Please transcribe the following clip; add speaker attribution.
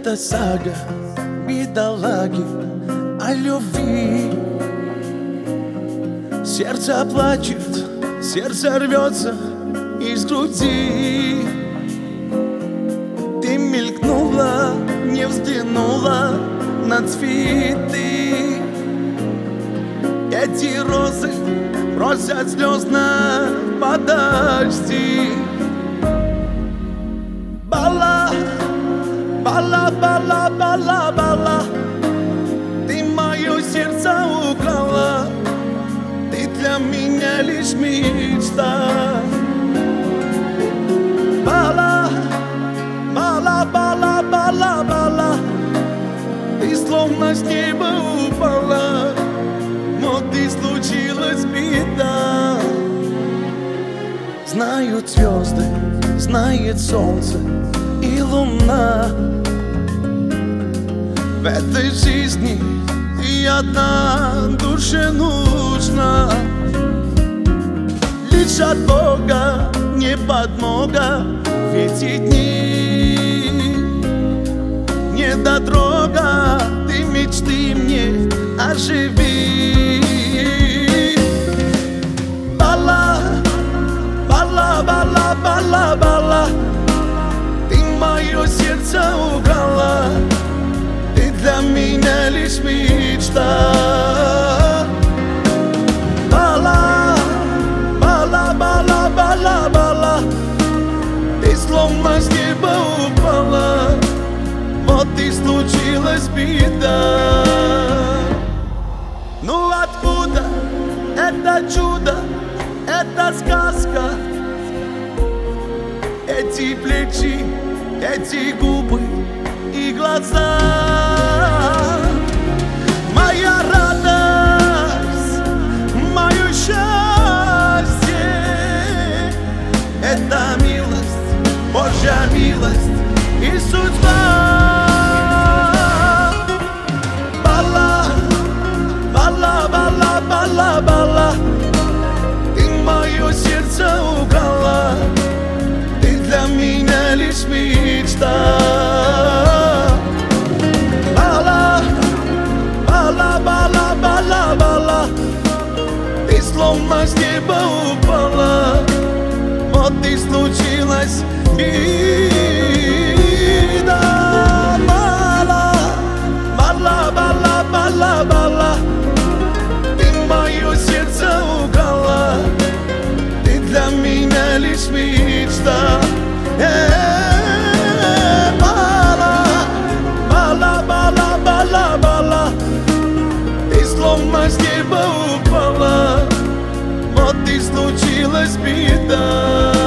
Speaker 1: Это сага бедолаги о любви. Сердце плачет, сердце рвется из груди. Ты мелькнула, не взглянула на цветы. Эти розы просят слезно, подожди. Бала, бала, бала, бала, бала, ты мое сердце украла, ты для меня лишь мечта. Бала, бала, бала, бала, бала, ты словно с неба упала, вот и случилась беда. Знают звезды, знает солнце и луна. В этой жизни ты одна душе нужна. Лишь от Бога не подмога в эти дни. Недотрога, ты мечты мне оживи. Бала, бала, бала, бала, бала, ты мое сердце украла, ты для меня лишь мечта. Бала, бала, бала, бала, бала, ты словно с неба упала, вот и случилась беда. Ну откуда это чудо, эта сказка? Эти плечи, эти губы и глаза. Моя радость, мое счастье, это милость, Божья милость и судьба. Бала, бала, бала, бала, бала, ты мое сердце украла, ты для меня лишь мечта. Бала, бала, бала, бала, бала, ты словно с неба упала, вот и случилась беда. Бала, бала, бала, бала, бала, ты мое сердце украла, ты для меня лишь мечта. Бала, бала, бала, бала, бала, ты словно с неба упала, вот и случилась беда.